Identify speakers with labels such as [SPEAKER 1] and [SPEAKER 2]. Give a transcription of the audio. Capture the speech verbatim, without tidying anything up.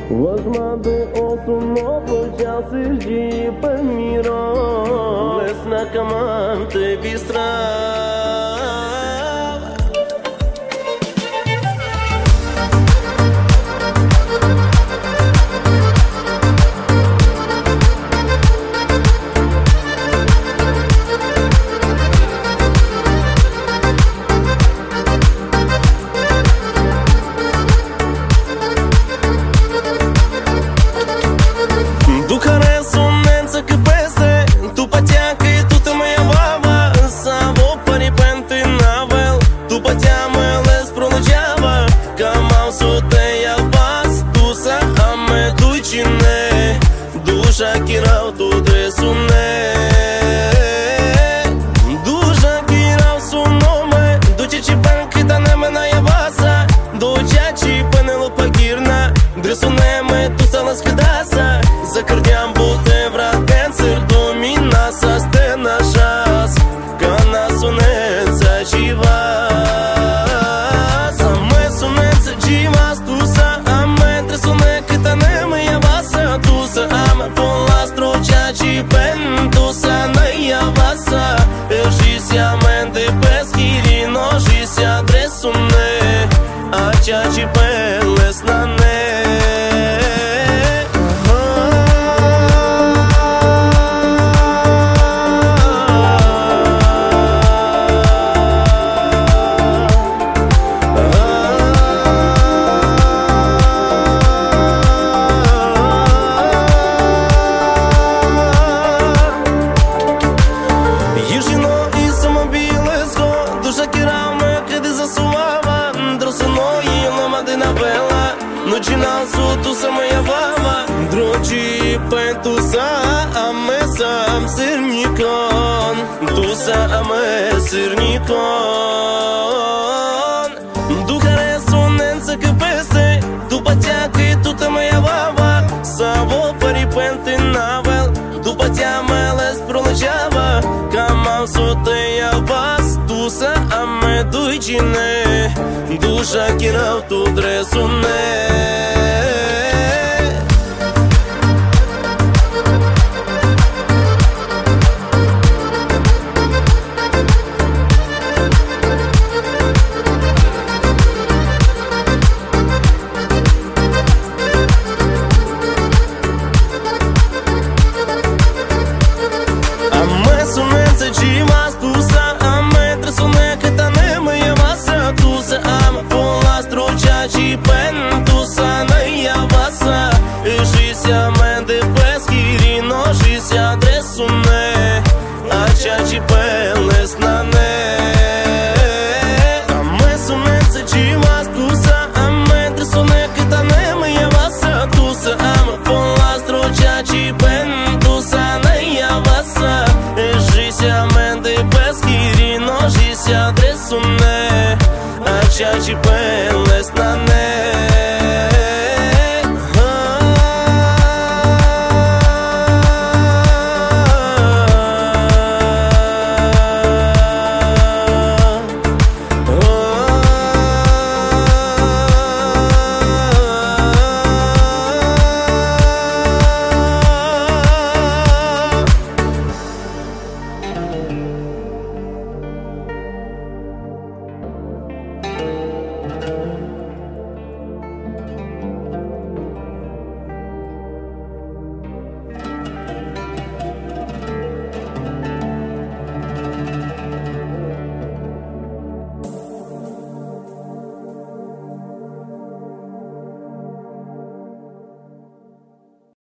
[SPEAKER 1] Возьмады основного часы жди по миру. Лесна команда быстро. Dușa chirau tu dresune Dușa chirau sunome Duce ci banchita neme na javasa Duce ci panelo pagirna Dresune me tu sa laskidasa Закрням бute vrat cancer Domina sa stena šas Kana sunenca čivas Ame sunenca čivas Tu sa ame dresune kita neme javasa Tu sa ame pentru să ne ia vasa Și se amende pe schirino Și se adresune Acea ce pe lesnane Nocinásul tu să mă iavava Drogi pentru să ame să am sirnicon Tu să ame sirnicon Duhare sunență că peste După cea că tu te mă iavava Să vă pări pentru navel După cea mă les prolăceava Cam am să te iavas Tu să ame duicine Dușa chirau tu dresune Ame sunență ceva spusă Ame dresune cât ane mă iavasa Tu să ame pola strocea Și pentru să ne iavasa Și se amende pe schirino Și se adresune Acea ce pe lesnane Ame sunență ceva spusă Ame dresune cât ane mă iavasa Tu să ame pola strocea Și pentru să ne iavasa Și se amende pe schirino Și se adresune Acea ce pe lesnane